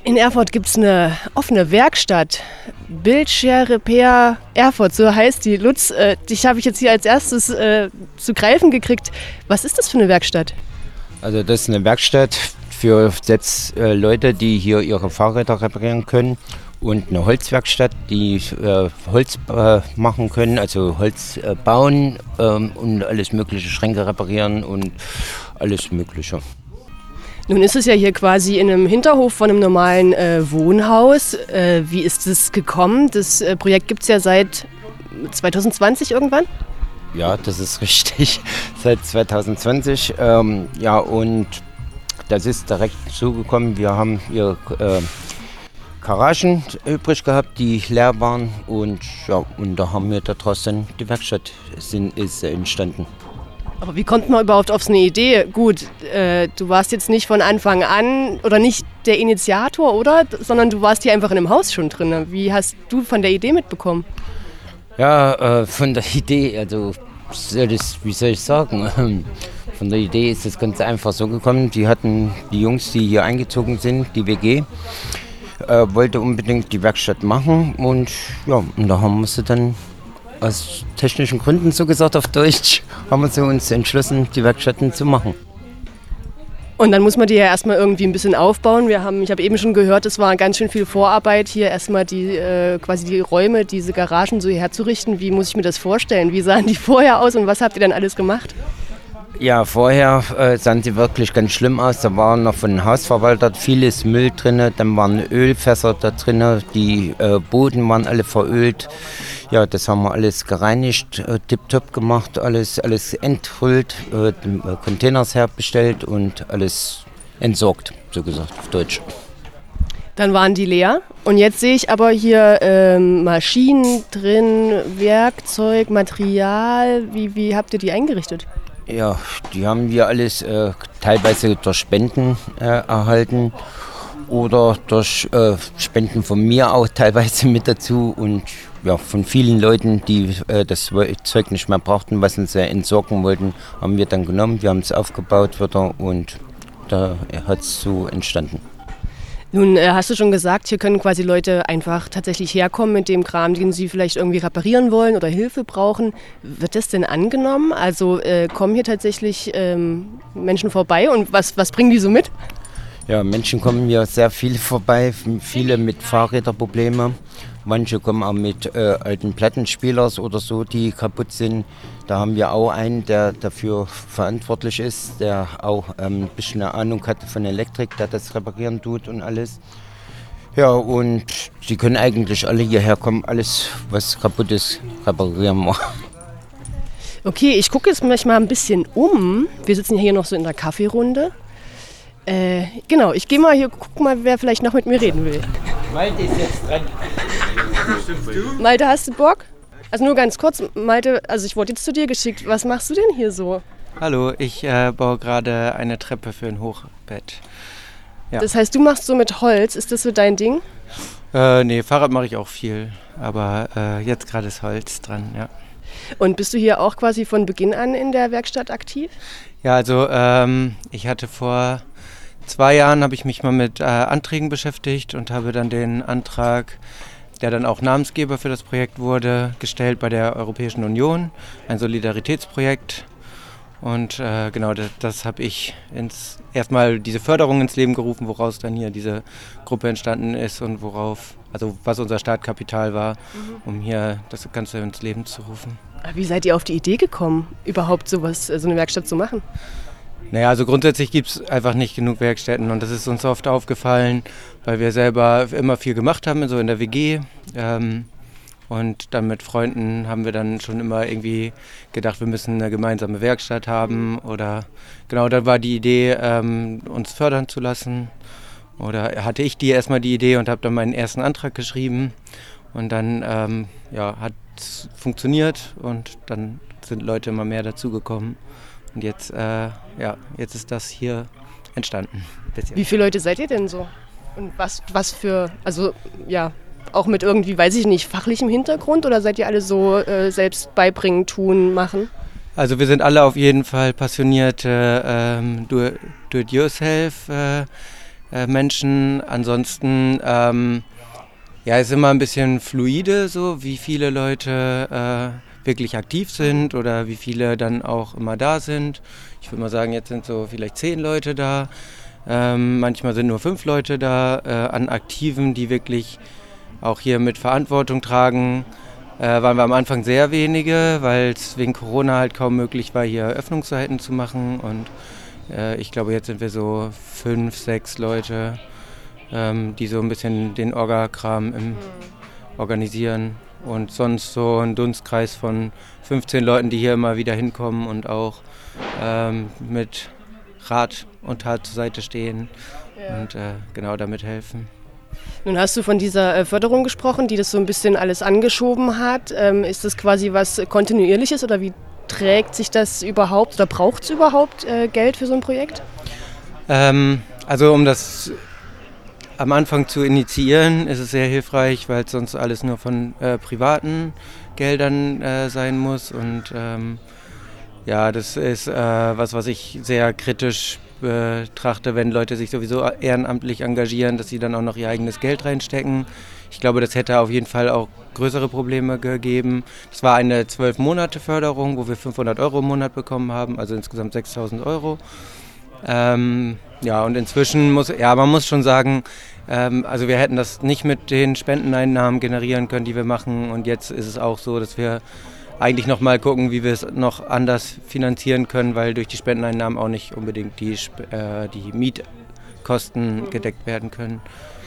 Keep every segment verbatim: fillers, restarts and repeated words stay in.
In Erfurt gibt es eine offene Werkstatt, Bildshare Repair Erfurt, so heißt die. Lutz, äh, dich habe ich jetzt hier als erstes äh, zu greifen gekriegt. Was ist das für eine Werkstatt? Also das ist eine Werkstatt für jetzt äh, Leute, die hier ihre Fahrräder reparieren können, und eine Holzwerkstatt, die äh, Holz äh, machen können, also Holz äh, bauen ähm, und alles mögliche, Schränke reparieren und alles mögliche. Nun ist es ja hier quasi in einem Hinterhof von einem normalen äh, Wohnhaus. Äh, wie ist es gekommen? Das äh, Projekt gibt es ja seit zwanzig zwanzig irgendwann? Ja, das ist richtig, seit zwanzig zwanzig. Ähm, ja, und das ist direkt zugekommen. Wir haben hier äh, Garagen übrig gehabt, die leer waren. Und, ja, und da haben wir daraus dann die Werkstatt sind, ist entstanden. Aber wie kommt man überhaupt auf so eine Idee? Gut, äh, du warst jetzt nicht von Anfang an oder nicht der Initiator, oder? Sondern du warst hier einfach in einem Haus schon drin. Wie hast du von der Idee mitbekommen? Ja, äh, von der Idee, also soll das, wie soll ich sagen, von der Idee ist das ganz einfach so gekommen. Die hatten, die Jungs, die hier eingezogen sind, die W G, äh, wollte unbedingt die Werkstatt machen, und ja, und da haben wir sie dann aus technischen Gründen, so gesagt auf Deutsch, haben wir so uns entschlossen, die Werkstätten zu machen. Und dann muss man die ja erstmal irgendwie ein bisschen aufbauen. Wir haben, ich habe eben schon gehört, es war ganz schön viel Vorarbeit, hier erstmal die, äh, quasi die Räume, diese Garagen so herzurichten. Wie muss ich mir das vorstellen? Wie sahen die vorher aus und was habt ihr dann alles gemacht? Ja, vorher äh, sahen sie wirklich ganz schlimm aus. Da war noch von den Hausverwaltern vieles Müll drin, dann waren Ölfässer da drin, die äh, Boden waren alle verölt. Ja, das haben wir alles gereinigt, äh, tipptopp gemacht, alles, alles entrüllt, äh, Containers herbestellt und alles entsorgt, so gesagt auf Deutsch. Dann waren die leer und jetzt sehe ich aber hier ähm, Maschinen drin, Werkzeug, Material. Wie, wie habt ihr die eingerichtet? Ja, die haben wir alles äh, teilweise durch Spenden äh, erhalten oder durch äh, Spenden von mir auch teilweise mit dazu, und ja, von vielen Leuten, die äh, das Zeug nicht mehr brauchten, was sie entsorgen wollten, haben wir dann genommen. Wir haben es aufgebaut wieder und da hat es so entstanden. Nun äh, hast du schon gesagt, hier können quasi Leute einfach tatsächlich herkommen mit dem Kram, den sie vielleicht irgendwie reparieren wollen oder Hilfe brauchen. Wird das denn angenommen? Also äh, kommen hier tatsächlich ähm, Menschen vorbei und was, was bringen die so mit? Ja, Menschen kommen hier sehr viele vorbei, viele mit Fahrräderproblemen. Manche kommen auch mit äh, alten Plattenspielern oder so, die kaputt sind. Da haben wir auch einen, der dafür verantwortlich ist, der auch ähm, ein bisschen eine Ahnung hat von Elektrik, der das reparieren tut und alles. Ja, und die können eigentlich alle hierher kommen, alles was kaputt ist, reparieren wir. Okay, ich gucke jetzt mich mal ein bisschen um. Wir sitzen hier noch so in der Kaffeerunde. Äh, genau, ich gehe mal hier, guck mal, wer vielleicht noch mit mir reden will. Malte ist jetzt dran. Malte, hast du Bock? Also nur ganz kurz, Malte, also ich wurde jetzt zu dir geschickt. Was machst du denn hier so? Hallo, ich äh, baue gerade eine Treppe für ein Hochbett. Ja. Das heißt, du machst so mit Holz, ist das so dein Ding? Äh, nee, Fahrrad mache ich auch viel, aber äh, jetzt gerade ist Holz dran, ja. Und bist du hier auch quasi von Beginn an in der Werkstatt aktiv? Ja, also ähm, ich hatte vor zwei Jahren, habe ich mich mal mit äh, Anträgen beschäftigt und habe dann den Antrag, der dann auch Namensgeber für das Projekt wurde, gestellt bei der Europäischen Union, ein Solidaritätsprojekt. Und äh, genau, das, das habe ich ins, erstmal diese Förderung ins Leben gerufen, woraus dann hier diese Gruppe entstanden ist und worauf, also was unser Startkapital war, mhm. um hier das Ganze ins Leben zu rufen. Wie seid ihr auf die Idee gekommen, überhaupt sowas, so eine Werkstatt zu machen? Naja, also grundsätzlich gibt es einfach nicht genug Werkstätten und das ist uns oft aufgefallen, weil wir selber immer viel gemacht haben, so in der W G. Ähm, und dann mit Freunden haben wir dann schon immer irgendwie gedacht, wir müssen eine gemeinsame Werkstatt haben. Oder genau, dann war die Idee, ähm, uns fördern zu lassen. Oder hatte ich die erstmal die Idee und habe dann meinen ersten Antrag geschrieben. Und dann ähm, ja, hat es funktioniert und dann sind Leute immer mehr dazugekommen. Und jetzt, äh, ja, jetzt ist das hier entstanden. Wie viele Leute seid ihr denn so? Und was, was für, also ja, auch mit irgendwie, weiß ich nicht, fachlichem Hintergrund oder seid ihr alle so äh, selbst beibringen, tun, machen? Also wir sind alle auf jeden Fall passionierte ähm, Do-it-yourself äh, äh, Menschen. Ansonsten ähm, ja, ist immer ein bisschen fluide, so wie viele Leute äh, wirklich aktiv sind oder wie viele dann auch immer da sind. Ich würde mal sagen, jetzt sind so vielleicht zehn Leute da. Ähm, manchmal sind nur fünf Leute da äh, an Aktiven, die wirklich auch hier mit Verantwortung tragen. Äh, waren wir am Anfang sehr wenige, weil es wegen Corona halt kaum möglich war, hier Öffnungszeiten zu machen. Und äh, ich glaube, jetzt sind wir so fünf, sechs Leute, ähm, die so ein bisschen den Orga-Kram im, organisieren. Und sonst so ein Dunstkreis von fünfzehn Leuten, die hier immer wieder hinkommen und auch ähm, mit Rat und Tat zur Seite stehen ja. und äh, genau damit helfen. Nun hast du von dieser äh, Förderung gesprochen, die das so ein bisschen alles angeschoben hat. Ähm, ist das quasi was Kontinuierliches oder wie trägt sich das überhaupt oder braucht es überhaupt äh, Geld für so ein Projekt? Ähm, also um das am Anfang zu initiieren, ist es sehr hilfreich, weil sonst alles nur von äh, privaten Geldern äh, sein muss. Und ähm, ja, das ist äh, was, was ich sehr kritisch betrachte, wenn Leute sich sowieso ehrenamtlich engagieren, dass sie dann auch noch ihr eigenes Geld reinstecken. Ich glaube, das hätte auf jeden Fall auch größere Probleme gegeben. Das war eine zwölf Monate Förderung, wo wir fünfhundert Euro im Monat bekommen haben, also insgesamt sechstausend Euro. Ähm, ja, und inzwischen muss, ja, man muss schon sagen, ähm, also wir hätten das nicht mit den Spendeneinnahmen generieren können, die wir machen. Und jetzt ist es auch so, dass wir eigentlich noch mal gucken, wie wir es noch anders finanzieren können, weil durch die Spendeneinnahmen auch nicht unbedingt die, äh, die Mietkosten gedeckt werden können.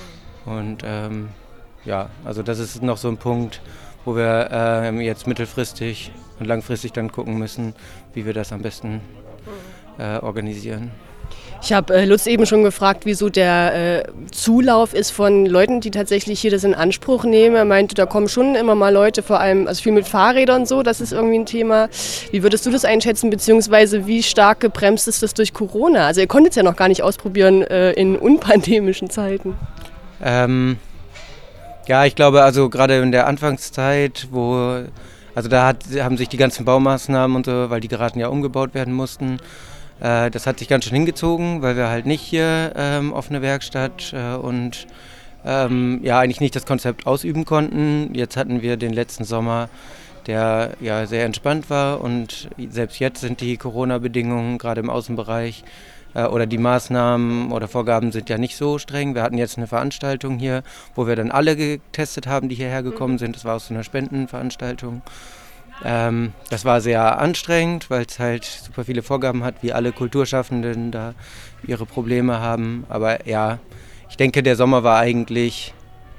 Und ähm, ja, also das ist noch so ein Punkt, wo wir äh, jetzt mittelfristig und langfristig dann gucken müssen, wie wir das am besten äh, organisieren. Ich habe äh, Lutz eben schon gefragt, wieso der äh, Zulauf ist von Leuten, die tatsächlich hier das in Anspruch nehmen. Er meinte, da kommen schon immer mal Leute, vor allem also viel mit Fahrrädern und so, das ist irgendwie ein Thema. Wie würdest du das einschätzen, beziehungsweise wie stark gebremst ist das durch Corona? Also ihr konntet es ja noch gar nicht ausprobieren äh, in unpandemischen Zeiten. Ähm, ja, ich glaube, also gerade in der Anfangszeit, wo, also da hat, haben sich die ganzen Baumaßnahmen und so, weil die Garagen ja umgebaut werden mussten, das hat sich ganz schön hingezogen, weil wir halt nicht hier ähm, offene Werkstatt äh, und ähm, ja eigentlich nicht das Konzept ausüben konnten. Jetzt hatten wir den letzten Sommer, der ja sehr entspannt war und selbst jetzt sind die Corona-Bedingungen gerade im Außenbereich äh, oder die Maßnahmen oder Vorgaben sind ja nicht so streng. Wir hatten jetzt eine Veranstaltung hier, wo wir dann alle getestet haben, die hierher gekommen sind. Das war auch so eine Spendenveranstaltung. Ähm, das war sehr anstrengend, weil es halt super viele Vorgaben hat, wie alle Kulturschaffenden da ihre Probleme haben. Aber ja, ich denke, der Sommer war eigentlich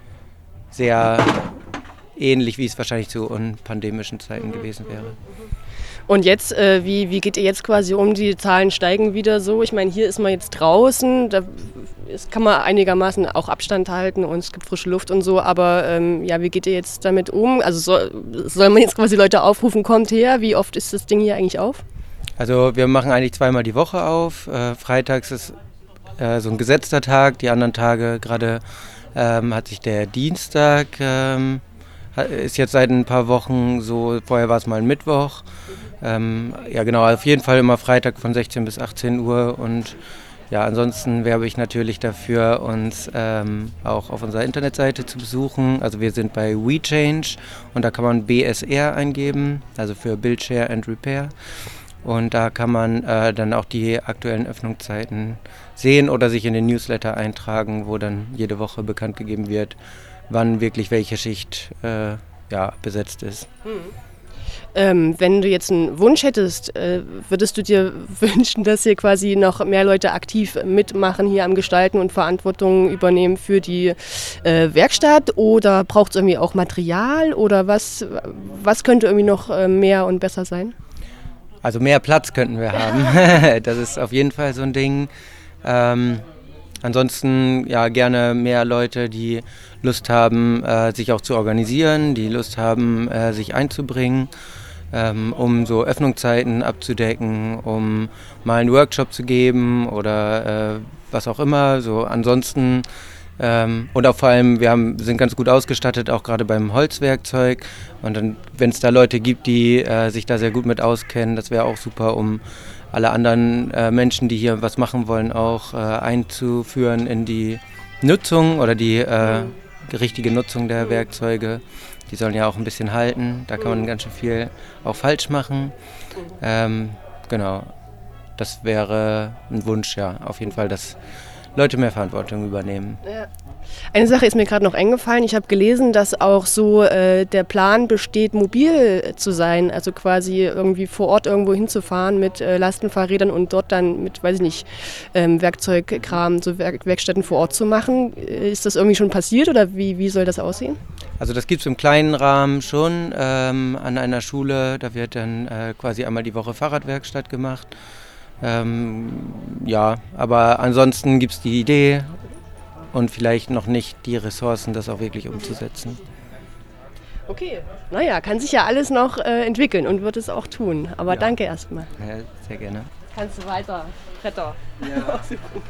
sehr ähnlich, wie es wahrscheinlich zu unpandemischen Zeiten gewesen wäre. Und jetzt, äh, wie, wie geht ihr jetzt quasi um? Die Zahlen steigen wieder so. Ich meine, hier ist man jetzt draußen, da ist, kann man einigermaßen auch Abstand halten und es gibt frische Luft und so. Aber ähm, ja, wie geht ihr jetzt damit um? Also soll, soll man jetzt quasi Leute aufrufen, kommt her? Wie oft ist das Ding hier eigentlich auf? Also wir machen eigentlich zweimal die Woche auf. Äh, freitags ist äh, so ein gesetzter Tag, die anderen Tage gerade ähm, hat sich der Dienstag... Ähm, ist jetzt seit ein paar Wochen so, vorher war es mal ein Mittwoch. Ähm, ja genau, auf jeden Fall immer Freitag von sechzehn bis achtzehn Uhr und ja, ansonsten werbe ich natürlich dafür, uns ähm, auch auf unserer Internetseite zu besuchen. Also wir sind bei WeChange und da kann man B S R eingeben, also für Build, Share and Repair. Und da kann man äh, dann auch die aktuellen Öffnungszeiten sehen oder sich in den Newsletter eintragen, wo dann jede Woche bekannt gegeben wird, wann wirklich welche Schicht äh, ja, besetzt ist. Mhm. Ähm, wenn du jetzt einen Wunsch hättest, äh, würdest du dir wünschen, dass hier quasi noch mehr Leute aktiv mitmachen, hier am Gestalten und Verantwortung übernehmen für die äh, Werkstatt? Oder braucht es irgendwie auch Material? Oder was, was könnte irgendwie noch äh, mehr und besser sein? Also mehr Platz könnten wir haben. Das ist auf jeden Fall so ein Ding. Ähm, Ansonsten ja gerne mehr Leute, die Lust haben, äh, sich auch zu organisieren, die Lust haben, äh, sich einzubringen, ähm, um so Öffnungszeiten abzudecken, um mal einen Workshop zu geben oder äh, was auch immer. So ansonsten ähm, und auch vor allem, wir haben, sind ganz gut ausgestattet, auch gerade beim Holzwerkzeug. Und dann, wenn es da Leute gibt, die äh, sich da sehr gut mit auskennen, das wäre auch super, um alle anderen äh, Menschen, die hier was machen wollen, auch äh, einzuführen in die Nutzung oder die äh, richtige Nutzung der Werkzeuge. Die sollen ja auch ein bisschen halten, da kann man ganz schön viel auch falsch machen. Ähm, genau, das wäre ein Wunsch, ja, auf jeden Fall, dass Leute mehr Verantwortung übernehmen. Ja. Eine Sache ist mir gerade noch eingefallen. Ich habe gelesen, dass auch so äh, der Plan besteht, mobil zu sein, also quasi irgendwie vor Ort irgendwo hinzufahren mit äh, Lastenfahrrädern und dort dann mit, weiß ich nicht, ähm, Werkzeugkram, so Werk- Werkstätten vor Ort zu machen. Ist das irgendwie schon passiert oder wie, wie soll das aussehen? Also das gibt es im kleinen Rahmen schon ähm, an einer Schule. Da wird dann äh, quasi einmal die Woche Fahrradwerkstatt gemacht. Ähm, ja, aber ansonsten gibt es die Idee und vielleicht noch nicht die Ressourcen, das auch wirklich umzusetzen. Okay, naja, kann sich ja alles noch äh, entwickeln und wird es auch tun. Aber Ja. danke erstmal. Ja, sehr gerne. Kannst du weiter, Bretter. Ja.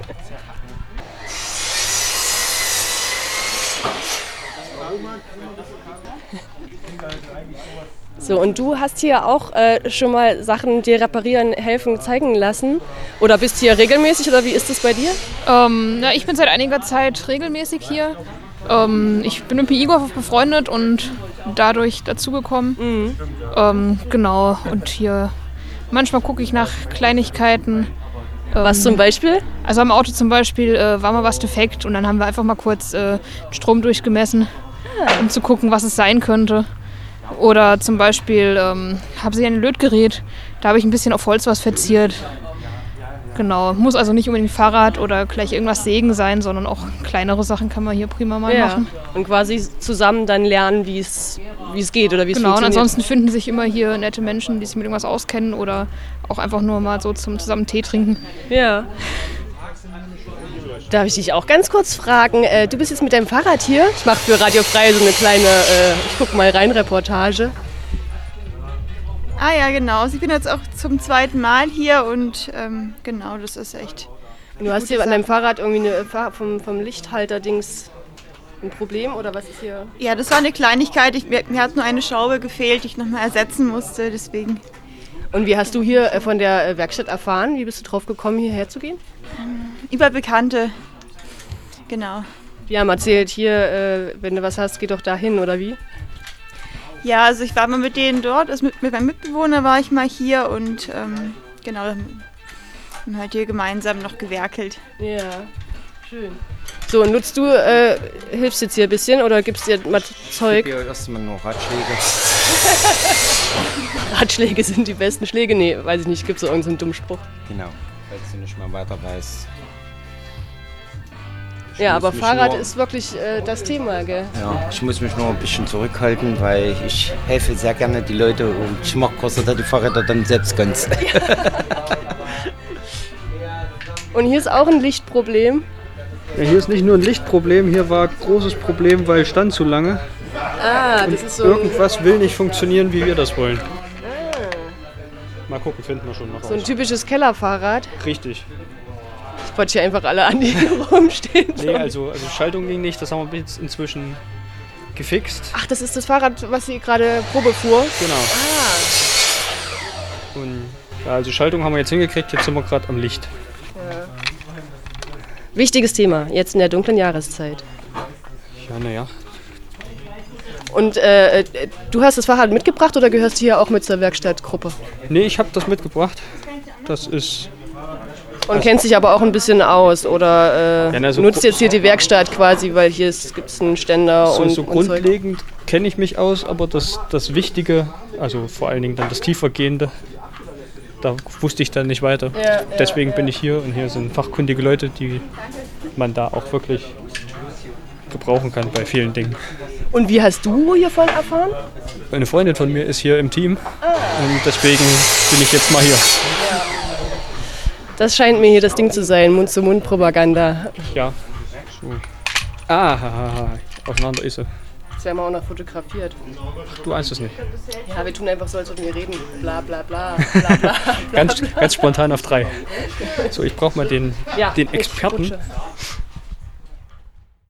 So, und du hast hier auch äh, schon mal Sachen dir reparieren, helfen, zeigen lassen? Oder bist hier regelmäßig oder wie ist das bei dir? Ähm, ja, ich bin seit einiger Zeit regelmäßig hier. Ähm, ich bin mit dem Igor befreundet und dadurch dazugekommen. Mhm. Ähm, genau, und hier manchmal gucke ich nach Kleinigkeiten. Ähm, Was zum Beispiel? Also am Auto zum Beispiel äh, war mal was defekt und dann haben wir einfach mal kurz äh, Strom durchgemessen, um zu gucken, was es sein könnte. Oder zum Beispiel ähm, habe sie ein Lötgerät, da habe ich ein bisschen auf Holz was verziert. Genau, muss also nicht unbedingt Fahrrad oder gleich irgendwas sägen sein, sondern auch kleinere Sachen kann man hier prima mal Ja. machen. Und quasi zusammen dann lernen, wie es wie es geht oder wie es Genau, und funktioniert. ansonsten finden sich immer hier nette Menschen, die sich mit irgendwas auskennen oder auch einfach nur mal so zum zusammen Tee trinken. Ja. Darf ich dich auch ganz kurz fragen? Äh, du bist jetzt mit deinem Fahrrad hier. Ich mache für Radio Frei so eine kleine, äh, ich guck mal rein, Reportage. Ah ja, genau. Ich bin jetzt auch zum zweiten Mal hier und ähm, genau, das ist echt. Du hast hier an deinem Fahrrad irgendwie eine, Fahr- vom, vom Lichthalter-Dings ein Problem oder was ist hier? Ja, das war eine Kleinigkeit. Ich, mir, mir hat nur eine Schraube gefehlt, die ich nochmal ersetzen musste, deswegen. Und wie hast du hier äh, von der äh, Werkstatt erfahren? Wie bist du drauf gekommen, hierher zu gehen? Über Bekannte. Genau. Die haben erzählt, hier, äh, wenn du was hast, geh doch da hin oder wie? Ja, also ich war mal mit denen dort, also mit, mit meinem Mitbewohner war ich mal hier und ähm, genau, dann haben wir halt hier gemeinsam noch gewerkelt. Ja, schön. So, nutzt du, äh, hilfst jetzt hier ein bisschen oder gibst dir mal Zeug? Ich gebe erstmal nur Ratschläge. Ratschläge sind die besten Schläge? Nee, weiß ich nicht, gibt es so irgendeinen so dummen Spruch? Genau, falls du nicht mehr weiter weißt. Ich Ja, muss aber mich Fahrrad nur- ist wirklich äh, das Thema, gell? Ja, ich muss mich nur ein bisschen zurückhalten, weil ich helfe sehr gerne die Leute und ich mache kurz die Fahrräder dann selbst ganz. Und hier ist auch ein Lichtproblem. Ja, hier ist nicht nur ein Lichtproblem, hier war ein großes Problem, weil stand zu lange. Ah, das ist so ein, Irgendwas will nicht funktionieren, wie wir das wollen. Mal gucken, finden wir schon noch so ein raus. typisches Kellerfahrrad. Richtig. Ich wollte hier einfach alle an, die hier rumstehen. Nee, also, also Schaltung ging nicht, das haben wir jetzt inzwischen gefixt. Ach, das ist das Fahrrad, was sie gerade Probe fuhr. Genau. Ah, Und ja, also Schaltung haben wir jetzt hingekriegt, jetzt sind wir gerade am Licht. wichtiges Thema, jetzt in der dunklen Jahreszeit. Ja, naja. Und äh, du hast das Fahrrad mitgebracht oder gehörst du hier auch mit zur Werkstattgruppe? Nee, ich habe das mitgebracht. Das ist, Und kennst dich aber auch ein bisschen aus oder äh, Ja, na, so nutzt gru- jetzt hier die Werkstatt quasi, weil hier gibt es einen Ständer so, und, so und Zeug. grundlegend kenne ich mich aus, aber das, das Wichtige, also vor allen Dingen dann das Tiefergehende, da wusste ich dann nicht weiter. Ja, ja, Deswegen bin ich hier und hier sind fachkundige Leute, die man da auch wirklich gebrauchen kann bei vielen Dingen. Und wie hast du hiervon erfahren? Eine Freundin von mir ist hier im Team und deswegen bin ich jetzt mal hier. Das scheint mir hier das Ding zu sein, Mund-zu-Mund-Propaganda. Ja, so. Ah, ha, ha, ha. Auseinander ist sie. Das werden wir auch noch fotografiert. Du ahnst es nicht. Ja, wir tun einfach so, als würden wir reden. Bla bla bla. bla, bla, bla. Ganz, ganz spontan auf drei. So, ich brauche mal den, Ja, den gut, Experten. Rutsche.